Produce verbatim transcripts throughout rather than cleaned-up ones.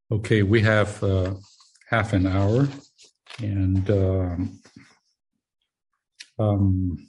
Okay, we have uh, half an hour, and um, um,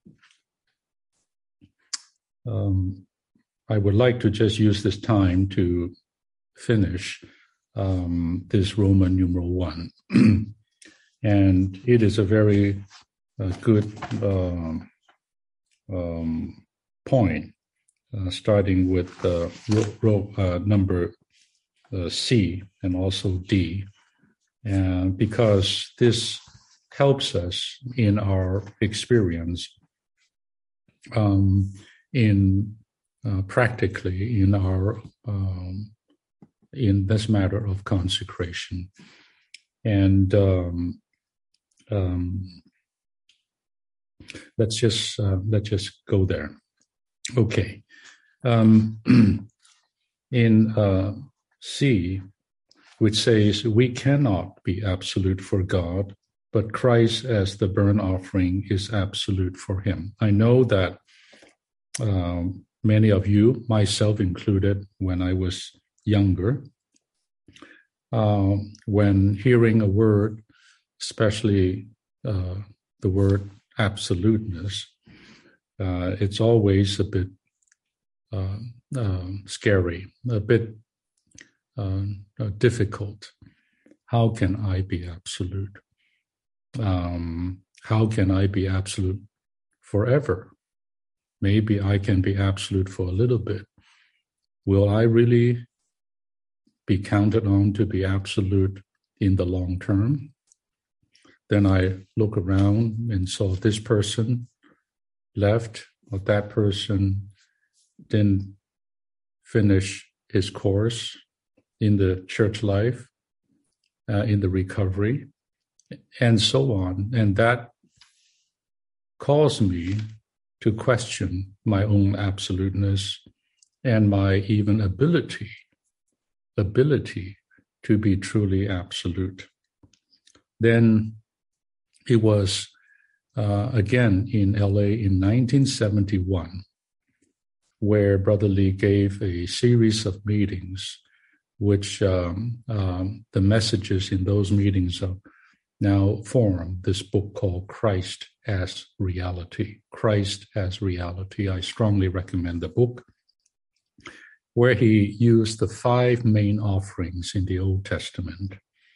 um, I would like to just use this time to finish um, this Roman numeral one. And it is a very uh, good um, um, point, uh, starting with uh, ro- ro- uh, number uh, C and also D, and because this helps us in our experience um, in uh, practically in our um, in this matter of consecration. And um, um, let's just uh, let's just go there. Okay. Um, in uh, C, which says, we cannot be absolute for God, but Christ as the burnt offering is absolute for him. I know that um, many of you, myself included, when I was younger, uh, when hearing a word, especially uh, the word absoluteness, uh, it's always a bit uh, uh, scary, a bit uh, uh, difficult. How can I be absolute? Um, how can I be absolute forever? Maybe I can be absolute for a little bit. Will I really be counted on to be absolute in the long term? Then I look around and saw this person left, or that person didn't finish his course in the church life, uh, in the recovery, and so on. And that caused me to question my own absoluteness and my even ability, ability to be truly absolute. Then it was uh, again in L A in nineteen seventy-one, where Brother Lee gave a series of meetings, which um, um, the messages in those meetings are now form this book called Christ as Reality. Christ as Reality. I strongly recommend the book, where he used the five main offerings in the Old Testament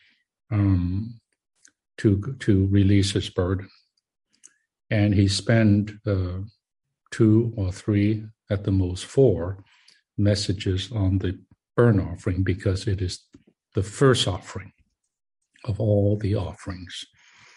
um, to, to release his burden. And he spent uh, two or three, at the most four, messages on the burnt offering, because it is the first offering of all the offerings.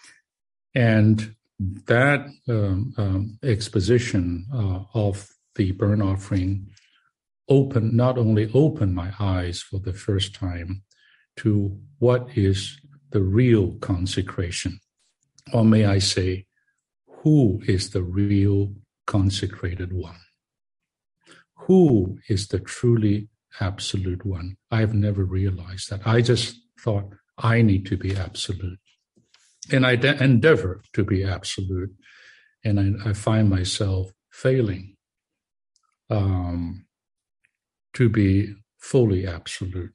And that um, um, exposition uh, of the burnt offering opened, not only opened my eyes for the first time to what is the real consecration, or may I say, who is the real consecrated one? Who is the truly absolute one? I've never realized that. I just thought I need to be absolute. And I de- endeavor to be absolute. And I, I find myself failing um, to be fully absolute.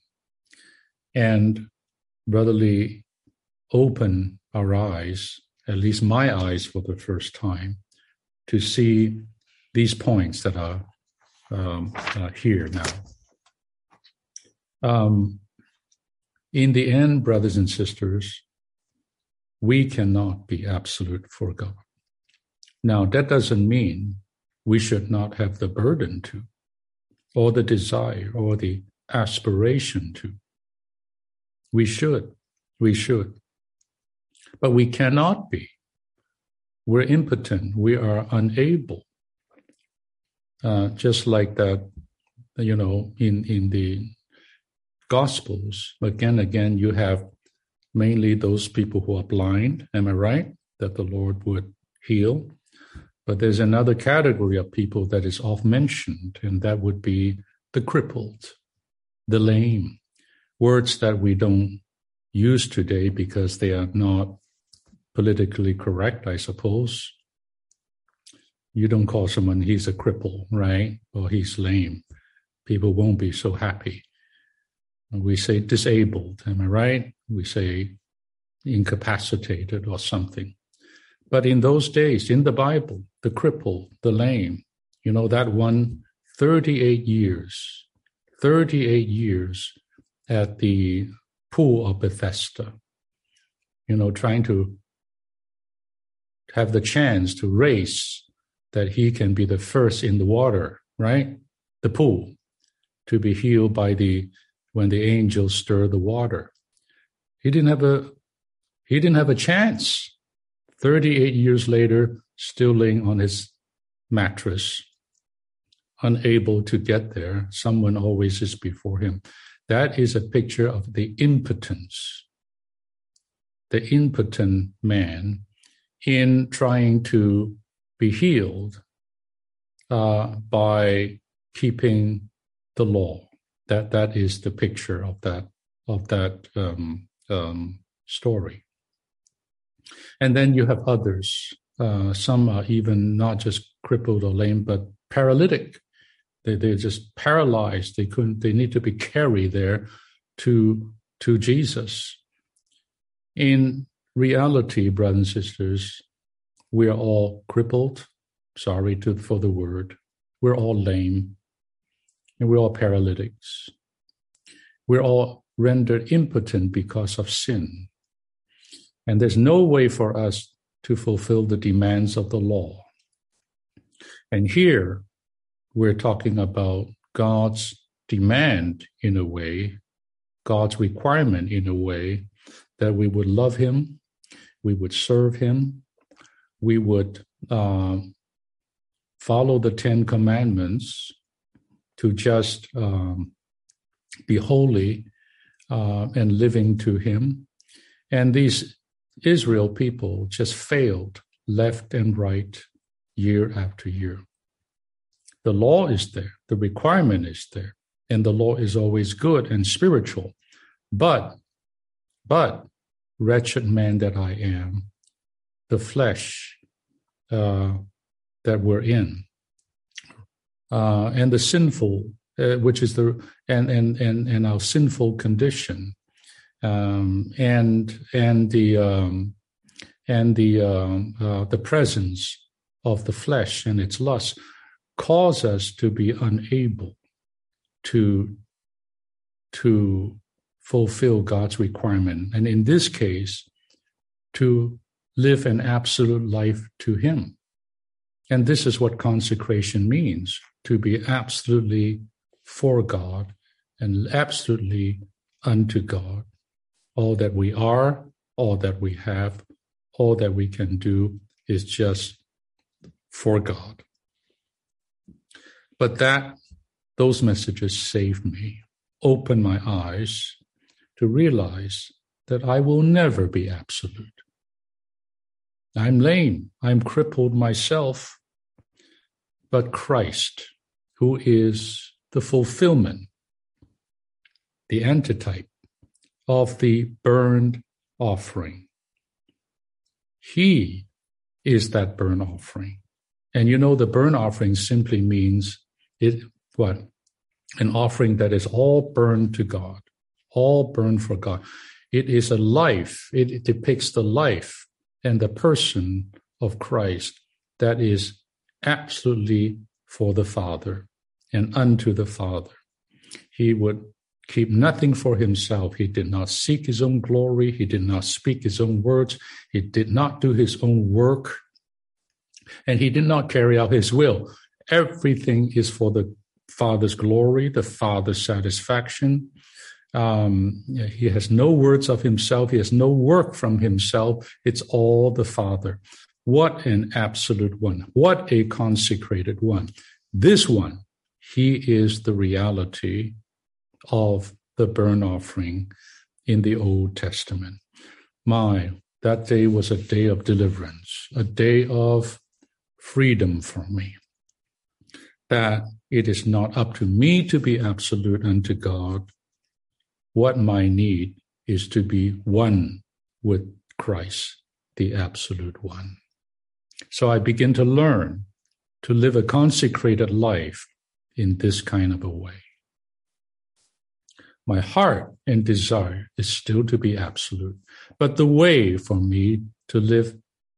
And Brother Lee opened our eyes, at least my eyes for the first time, to see these points that are um, uh, here now. Um, in the end, brothers and sisters, we cannot be absolute for God. Now, that doesn't mean we should not have the burden to, or the desire, or the aspiration to. We should, we should. But we cannot be. We're impotent. We are unable. Uh, just like that, you know, in, in the Gospels, again, again, you have mainly those people who are blind, am I right? That the Lord would heal. But there's another category of people that is oft mentioned, and that would be the crippled, the lame. Words that we don't use today because they are not politically correct, I suppose. You don't call someone, he's a cripple, right? Or he's lame. People won't be so happy. We say disabled, am I right? We say incapacitated or something. But in those days, in the Bible, the cripple, the lame, you know, that one, thirty-eight years, thirty-eight years at the pool of Bethesda, you know, trying to have the chance to race that he can be the first in the water, right? The pool, to be healed by the, when the angels stir the water. He didn't have a, he didn't have a chance. thirty-eight years later, still laying on his mattress, unable to get there. Someone always is before him. That is a picture of the impotence, the impotent man in trying to be healed uh, by keeping the law. That that is the picture of that of that um, um, story. And then you have others. Uh, some are even not just crippled or lame, but paralytic. They they're just paralyzed. They couldn't. They need to be carried there to to Jesus. In reality, brothers and sisters, we are all crippled. Sorry to, for the word. We're all lame, and we're all paralytics. We're all rendered impotent because of sin. And there's no way for us to fulfill the demands of the law. And here, we're talking about God's demand in a way, God's requirement in a way, that we would love him, we would serve him, we would uh, follow the Ten Commandments to just um, be holy uh, and living to him. And these Israel people just failed left and right year after year. The law is there, the requirement is there, and the law is always good and spiritual. But, but, wretched man that I am, the flesh uh, that we're in, uh, and the sinful, uh, which is the and and and and our sinful condition, um, and and the um, and the um, uh, the presence of the flesh and its lust cause us to be unable to to fulfill God's requirement, and in this case, to live an absolute life to him. And this is what consecration means, to be absolutely for God and absolutely unto God. All that we are, all that we have, all that we can do is just for God. But that, those messages saved me, opened my eyes to realize that I will never be absolute. I'm lame, I'm crippled myself, but Christ, who is the fulfillment, the antitype of the burnt offering, he is that burnt offering. And you know, the burnt offering simply means it what? An offering that is all burned to God, all burned for God. It is a life, it, it depicts the life and the person of Christ that is absolutely for the Father and unto the Father. He would keep nothing for himself. He did not seek his own glory. He did not speak his own words. He did not do his own work. And he did not carry out his will. Everything is for the Father's glory, the Father's satisfaction. Um, he has no words of himself. He has no work from himself. It's all the Father. What an absolute one. What a consecrated one. This one, he is the reality of the burnt offering in the Old Testament. My, that day was a day of deliverance, a day of freedom for me. That it is not up to me to be absolute unto God. What my need is to be one with Christ, the absolute one. So I begin to learn to live a consecrated life in this kind of a way. My heart and desire is still to be absolute. But the way for me to live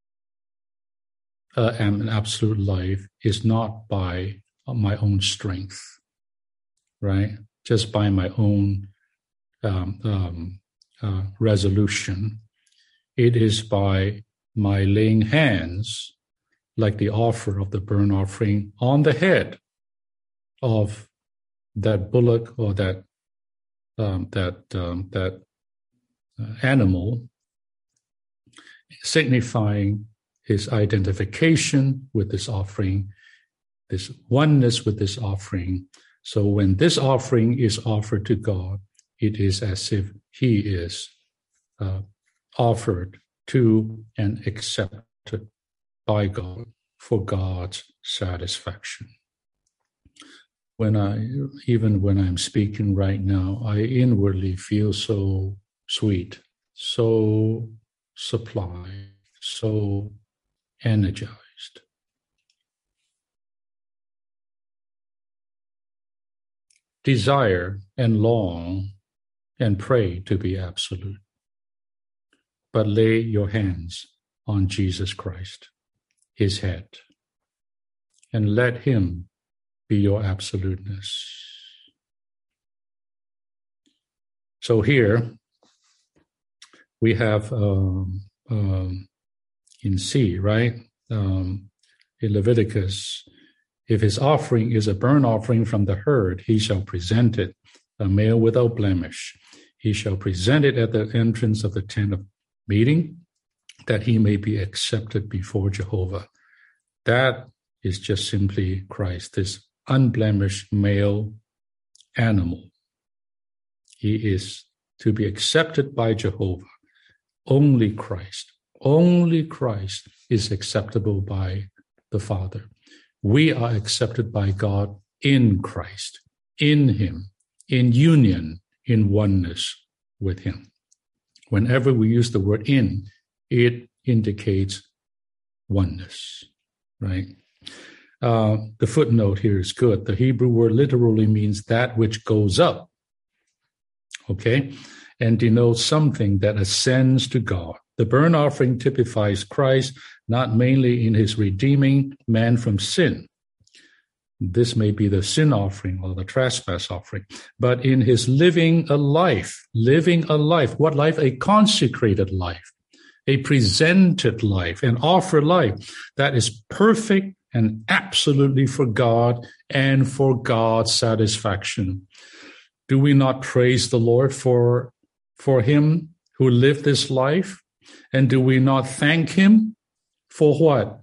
uh, an absolute life is not by my own strength, right? Just by my own um, um, uh, resolution. It is by my laying hands, like the offer of the burnt offering, on the head of that bullock or that um, that um, that uh, animal, signifying his identification with this offering, this oneness with this offering. So when this offering is offered to God, it is as if he is uh, offered to and accepted by God for God's satisfaction. When I, even when I'm speaking right now, I inwardly feel so sweet, so supplied, so energized. Desire and long and pray to be absolute, but lay your hands on Jesus Christ, his head, and let him be your absoluteness. So here we have um, um, in C, right? Um, in Leviticus, if his offering is a burnt offering from the herd, he shall present it, a male without blemish. He shall present it at the entrance of the tent of meeting, that he may be accepted before Jehovah. That is just simply Christ, this unblemished male animal. He is to be accepted by Jehovah. Only Christ, only Christ is acceptable by the Father. We are accepted by God in Christ, in him, in union, in oneness with him. Whenever we use the word in, it indicates oneness, right? Uh, the footnote here is good. The Hebrew word literally means that which goes up, okay, and denotes something that ascends to God. The burnt offering typifies Christ, not mainly in his redeeming man from sin. This may be the sin offering or the trespass offering, but in his living a life, living a life. What life? A consecrated life, a presented life, an offered life that is perfect and absolutely for God and for God's satisfaction. Do we not praise the Lord for, for him who lived this life? And do we not thank him for what?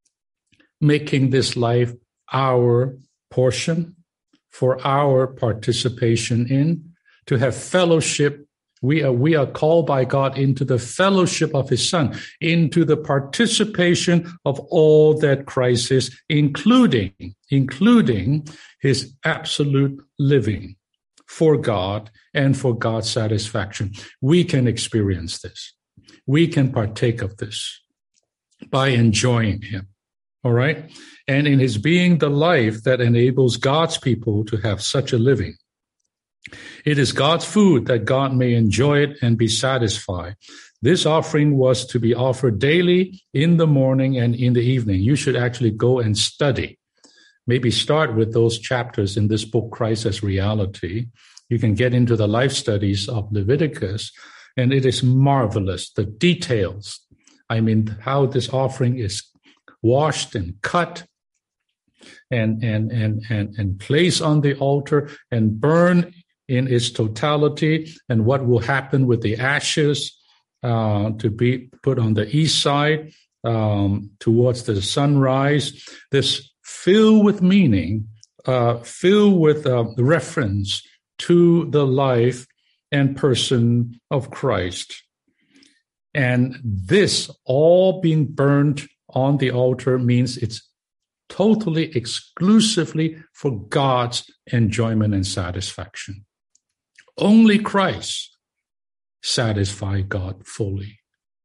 Making this life our portion, for our participation in, to have fellowship. We are, we are called by God into the fellowship of his Son, into the participation of all that Christ is, including, including his absolute living for God and for God's satisfaction. We can experience this. We can partake of this by enjoying him. All right? And in his being the life that enables God's people to have such a living. It is God's food that God may enjoy it and be satisfied. This offering was to be offered daily in the morning and in the evening. You should actually go and study. Maybe start with those chapters in this book, Christ as Reality. You can get into the life studies of Leviticus, and it is marvelous. The details, I mean, how this offering is washed and cut and, and, and, and, and placed on the altar and burned in its totality, and what will happen with the ashes uh, to be put on the east side um, towards the sunrise. This filled with meaning, uh, filled with uh, reference to the life and person of Christ. And this all being burnt on the altar means it's totally, exclusively for God's enjoyment and satisfaction. Only Christ satisfies God fully.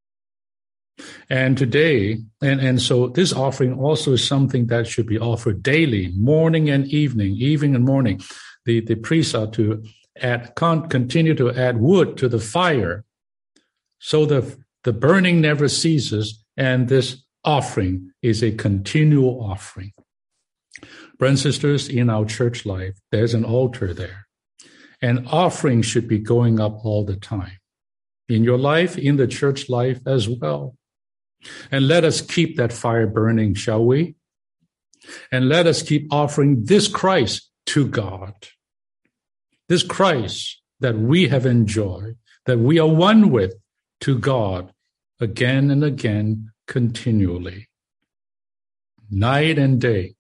And today, and, and so this offering also is something that should be offered daily, morning and evening, evening and morning. The, the priests are to add, can't continue to add wood to the fire. So the, the burning never ceases, and this offering is a continual offering. Brothers and sisters, in our church life, there's an altar there. And offering should be going up all the time. In your life, in the church life as well. And let us keep that fire burning, shall we? And let us keep offering this Christ to God. This Christ that we have enjoyed, that we are one with, to God again and again, continually, night and day.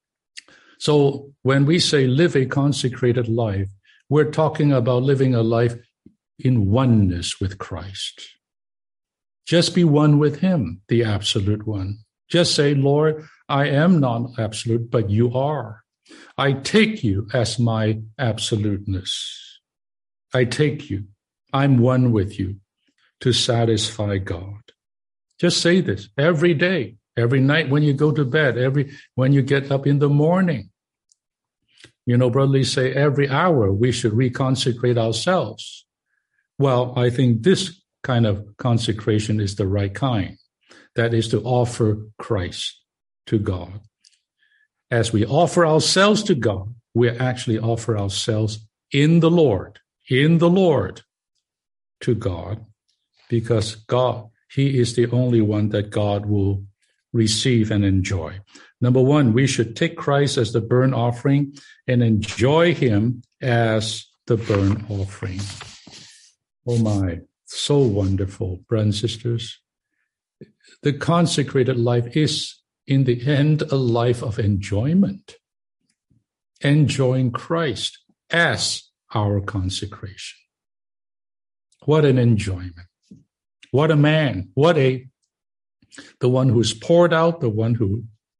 So when we say live a consecrated life, we're talking about living a life in oneness with Christ. Just be one with him, the absolute one. Just say, Lord, I am not absolute, but you are. I take you as my absoluteness. I take you. I'm one with you to satisfy God. Just say this every day, every night when you go to bed, every when you get up in the morning. You know, Brother Lee say every hour we should reconsecrate ourselves. Well, I think this kind of consecration is the right kind. That is to offer Christ to God. As we offer ourselves to God, we actually offer ourselves in the Lord, in the Lord to God, because God, he is the only one that God will receive and enjoy. Number one, we should take Christ as the burnt offering and enjoy him as the burnt offering. Oh my, so wonderful, brothers and sisters. The consecrated life is, in the end, a life of enjoyment. Enjoying Christ as our consecration. What an enjoyment. What a man. What a, the one who's poured out, the one who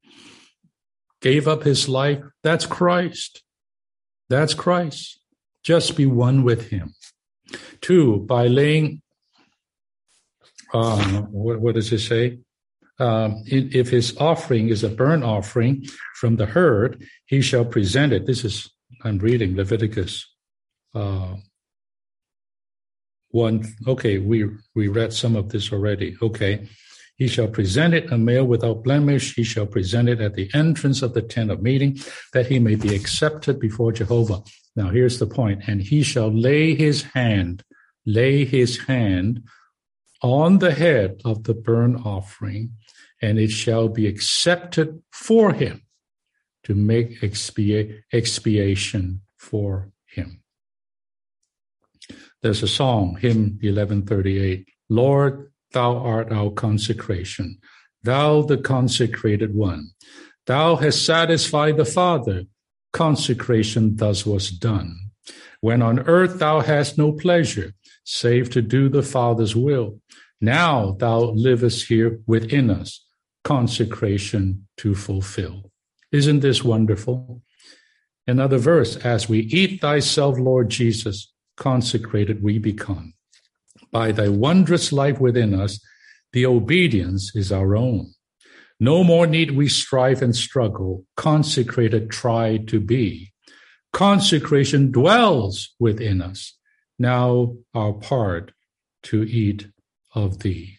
gave up his life. That's Christ. That's Christ. Just be one with him. Two, by laying, uh, what, what does it say? Um, if his offering is a burnt offering from the herd, he shall present it. This is, I'm reading Leviticus uh, one. Okay, we, we read some of this already. Okay. He shall present it, a male without blemish. He shall present it at the entrance of the tent of meeting, that he may be accepted before Jehovah. Now, here's the point. And he shall lay his hand, lay his hand on the head of the burnt offering, and it shall be accepted for him to make expia- expiation for him. There's a song, hymn eleven thirty-eight. Lord, thou art our consecration, thou the consecrated one. Thou hast satisfied the Father, consecration thus was done. When on earth thou hast no pleasure, save to do the Father's will. Now thou livest here within us, consecration to fulfill. Isn't this wonderful? Another verse, as we eat thyself, Lord Jesus, consecrated we become. By thy wondrous life within us, the obedience is our own. No more need we strive and struggle, consecrated try to be. Consecration dwells within us, now our part to eat of thee.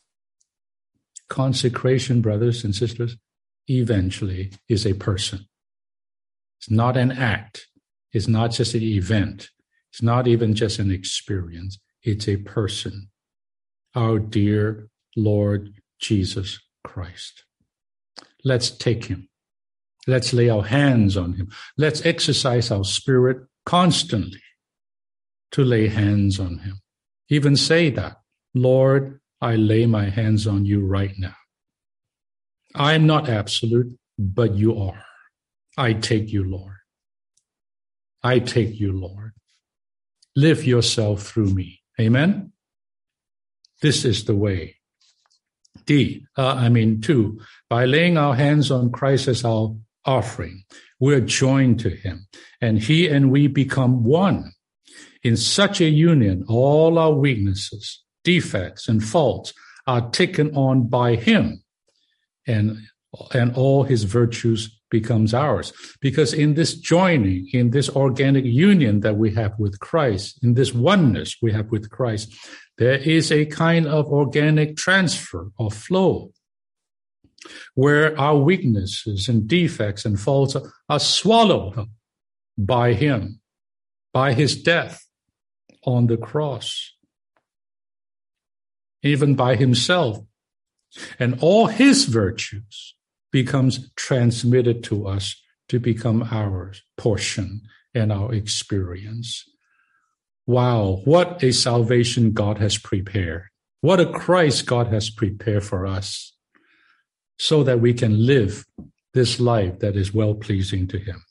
Consecration, brothers and sisters, eventually is a person. It's not an act. It's not just an event. It's not even just an experience. It's a person, our dear Lord Jesus Christ. Let's take him. Let's lay our hands on him. Let's exercise our spirit constantly to lay hands on him. Even say that, Lord, I lay my hands on you right now. I'm not absolute, but you are. I take you, Lord. I take you, Lord. Live yourself through me. Amen? This is the way. D, uh, I mean, two, by laying our hands on Christ as our offering, we're joined to him, and he and we become one. In such a union, all our weaknesses, defects, and faults are taken on by him, and and all his virtues becomes ours. Because in this joining, in this organic union that we have with Christ, in this oneness we have with Christ, there is a kind of organic transfer or flow where our weaknesses and defects and faults are swallowed up by him, by his death on the cross, even by himself. And all his virtues becomes transmitted to us to become our portion and our experience. Wow, what a salvation God has prepared. What a Christ God has prepared for us so that we can live this life that is well-pleasing to him.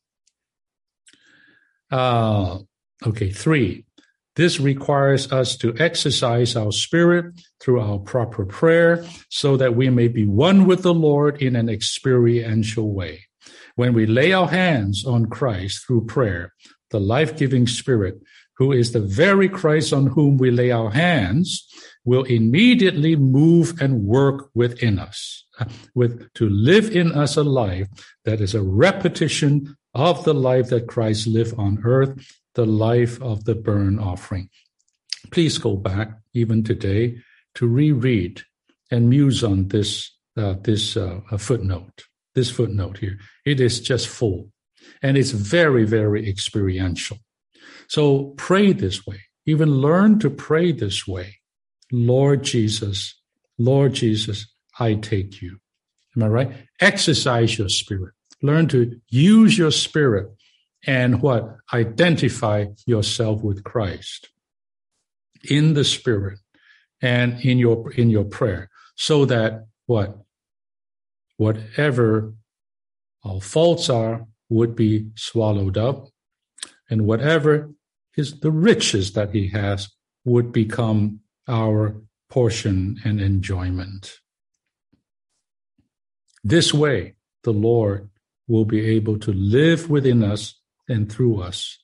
Uh, okay, three. This requires us to exercise our spirit through our proper prayer so that we may be one with the Lord in an experiential way. When we lay our hands on Christ through prayer, the life-giving Spirit, who is the very Christ on whom we lay our hands, will immediately move and work within us, with to live in us a life that is a repetition of the life that Christ lived on earth, the life of the burnt offering. Please go back even today to reread and muse on this uh, this uh, footnote, this footnote here. It is just full, and it's very, very experiential. So pray this way. Even learn to pray this way. Lord Jesus, Lord Jesus, I take you. Am I right? Exercise your spirit. Learn to use your spirit and what? Identify yourself with Christ in the Spirit and in your in your prayer, so that what? Whatever our faults are would be swallowed up, and whatever is the riches that he has would become our portion and enjoyment. This way, the Lord will be able to live within us and through us.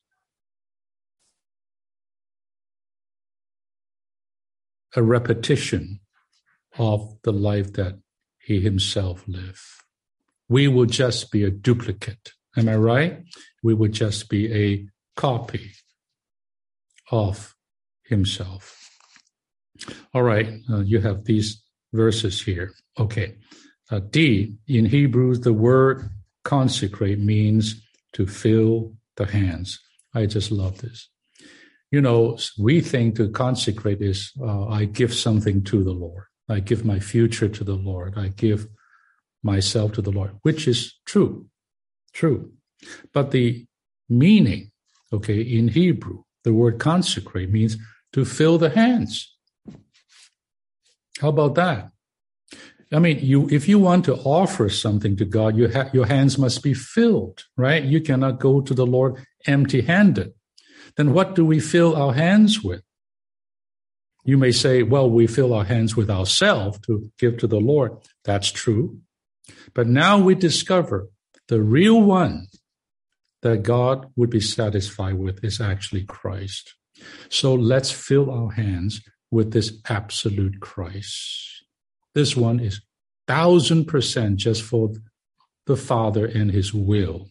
A repetition of the life that he himself lived. We will just be a duplicate. Am I right? We would just be a copy of himself. All right, uh, you have these verses here. Okay. Uh, D, in Hebrew, the word consecrate means to fill the hands. I just love this. You know, we think to consecrate is uh, I give something to the Lord. I give my future to the Lord. I give myself to the Lord, which is true, true. But the meaning, okay, in Hebrew, the word consecrate means to fill the hands. How about that? I mean, you if you want to offer something to God, you ha- your hands must be filled, right? You cannot go to the Lord empty-handed. Then what do we fill our hands with? You may say, well, we fill our hands with ourselves to give to the Lord. That's true. But now we discover the real one that God would be satisfied with is actually Christ. So let's fill our hands with this absolute Christ. This one is thousand percent just for the Father and his will.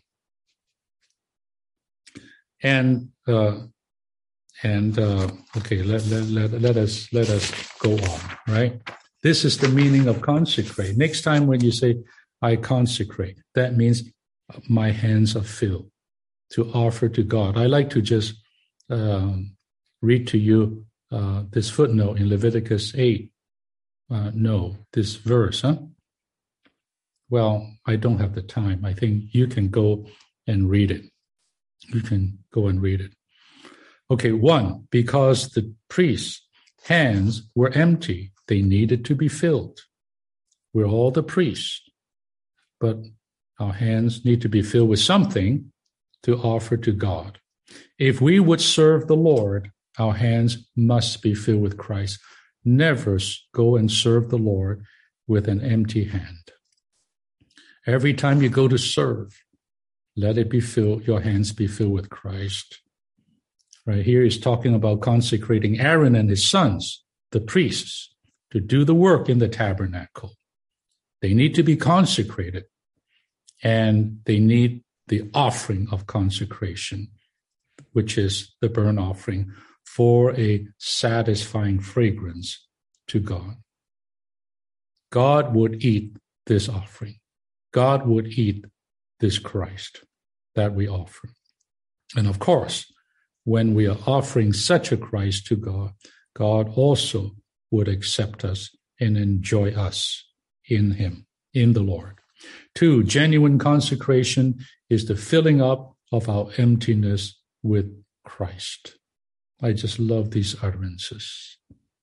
And uh, and uh, okay, let, let let let us let us go on, right? This is the meaning of consecrate. Next time when you say I consecrate, that means my hands are filled to offer to God. I like to just um, read to you uh, this footnote in Leviticus eight. Uh, no, this verse, huh? Well, I don't have the time. I think you can go and read it. You can go and read it. Okay, one, because the priest's hands were empty, they needed to be filled. We're all the priests, but our hands need to be filled with something to offer to God. If we would serve the Lord, our hands must be filled with Christ. Never go and serve the Lord with an empty hand. Every time you go to serve, let it be filled, your hands be filled with Christ. Right here he's talking about consecrating Aaron and his sons, the priests, to do the work in the tabernacle. They need to be consecrated, and they need the offering of consecration, which is the burnt offering, for a satisfying fragrance to God. God would eat this offering. God would eat this Christ that we offer. And of course, when we are offering such a Christ to God, God also would accept us and enjoy us in him, in the Lord. Two, genuine consecration is the filling up of our emptiness with Christ. I just love these utterances.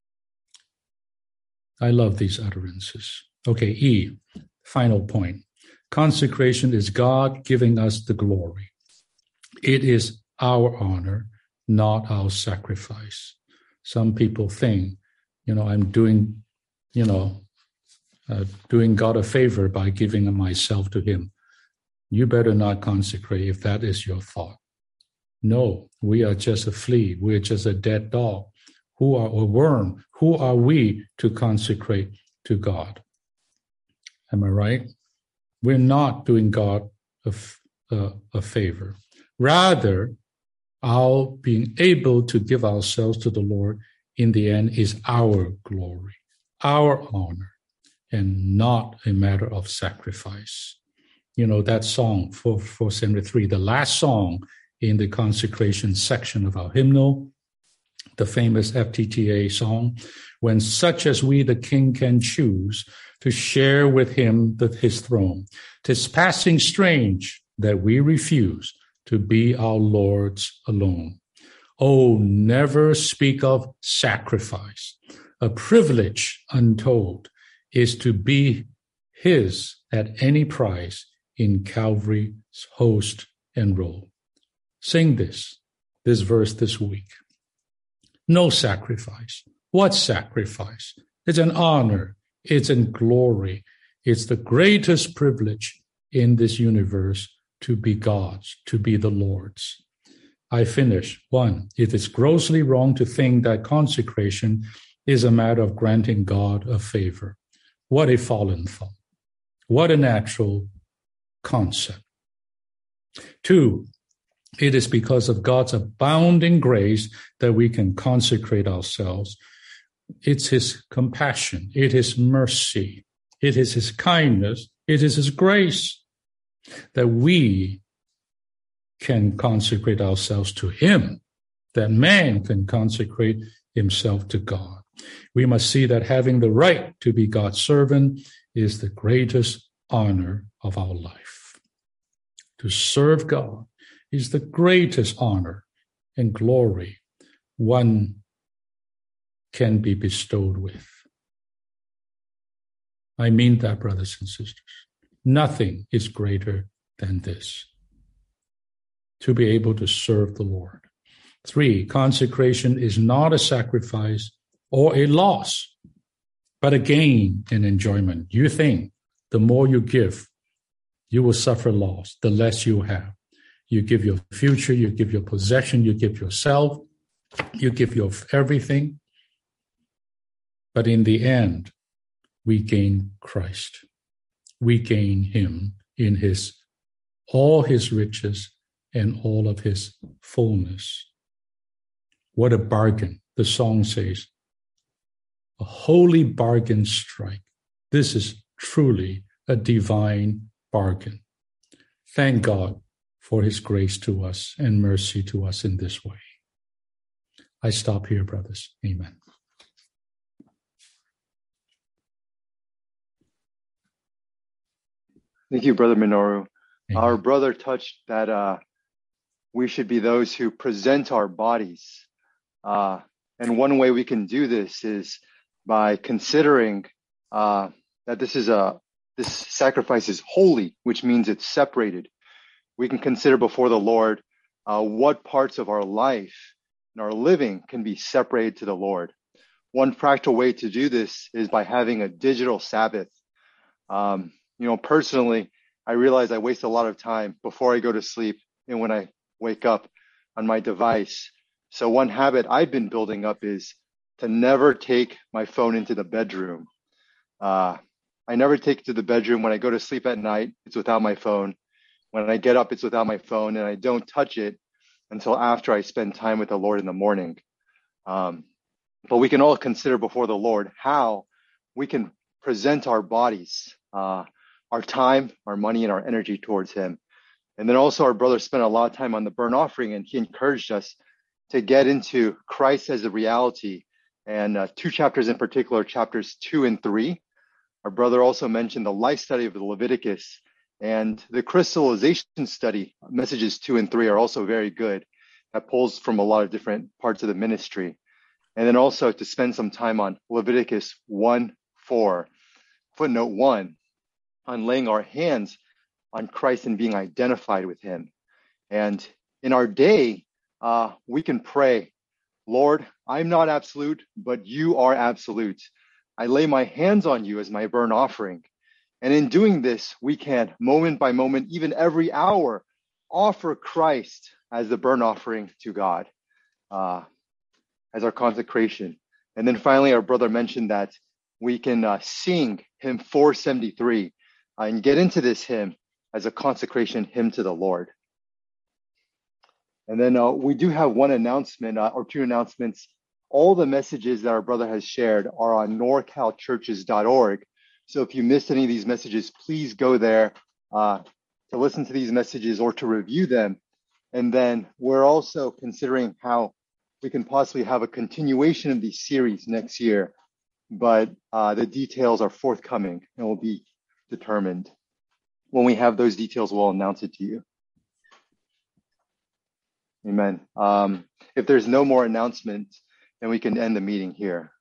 I love these utterances. Okay, E, final point. Consecration is God giving us the glory. It is our honor, not our sacrifice. Some people think, you know, I'm doing, you know, uh, doing God a favor by giving myself to him. You better not consecrate if that is your thought. No, we are just a flea. We're just a dead dog. Who are a worm? Who are we to consecrate to God? Am I right? We're not doing God a, a, a favor. Rather, our being able to give ourselves to the Lord in the end is our glory, our honor, and not a matter of sacrifice. You know, that song, four seventy-three, the last song in the consecration section of our hymnal, the famous F T T A song, when such as we the King can choose to share with him the, his throne. 'Tis passing strange that we refuse to be our Lord's alone. Oh, never speak of sacrifice. A privilege untold is to be his at any price in Calvary's host and roll. Sing this, this verse this week. No sacrifice. What sacrifice? It's an honor. It's in glory. It's the greatest privilege in this universe to be God's, to be the Lord's. I finish. One, it is grossly wrong to think that consecration is a matter of granting God a favor. What a fallen thought. What a natural concept. Two, it is because of God's abounding grace that we can consecrate ourselves. It's his compassion. It is mercy. It is his kindness. It is his grace that we can consecrate ourselves to him, that man can consecrate himself to God. We must see that having the right to be God's servant is the greatest honor of our life. To serve God is the greatest honor and glory one can be bestowed with. I mean that, brothers and sisters. Nothing is greater than this. To be able to serve the Lord. Three, consecration is not a sacrifice or a loss, but a gain and enjoyment. You think the more you give, you will suffer loss, the less you have. You give your future, you give your possession, you give yourself, you give your everything. But in the end, we gain Christ. We gain him in his all his riches and all of his fullness. What a bargain. The song says, a holy bargain strike. This is truly a divine bargain. Thank God for his grace to us and mercy to us in this way. I stop here, brothers. Amen. Thank you, Brother Minoru. Amen. Our brother touched that uh, we should be those who present our bodies. Uh, and one way we can do this is by considering uh, that this is a this sacrifice is holy, which means it's separated. We can consider before the Lord uh, what parts of our life and our living can be separated to the Lord. One practical way to do this is by having a digital Sabbath. Um, you know, personally, I realize I waste a lot of time before I go to sleep and when I wake up on my device. So one habit I've been building up is to never take my phone into the bedroom. Uh, I never take it to the bedroom. When I go to sleep at night, it's without my phone. When I get up, it's without my phone, and I don't touch it until after I spend time with the Lord in the morning. Um, but we can all consider before the Lord how we can present our bodies, uh, our time, our money, and our energy towards Him. And then also our brother spent a lot of time on the burnt offering, and he encouraged us to get into Christ as a reality. And uh, two chapters in particular, chapters two and three. Our brother also mentioned the life study of the Leviticus, and the crystallization study, messages two and three are also very good. That pulls from a lot of different parts of the ministry. And then also to spend some time on Leviticus one four, footnote one, on laying our hands on Christ and being identified with Him. And in our day, uh, we can pray, Lord, I'm not absolute, but you are absolute. I lay my hands on you as my burnt offering. And in doing this, we can, moment by moment, even every hour, offer Christ as the burnt offering to God, uh, as our consecration. And then finally, our brother mentioned that we can uh, sing hymn four seventy-three uh, and get into this hymn as a consecration hymn to the Lord. And then uh, we do have one announcement uh, or two announcements. All the messages that our brother has shared are on nor cal churches dot org. So if you missed any of these messages, please go there uh, to listen to these messages or to review them. And then we're also considering how we can possibly have a continuation of these series next year, but uh, the details are forthcoming and will be determined. When we have those details, we'll announce it to you. Amen. Um, if there's no more announcements, then we can end the meeting here.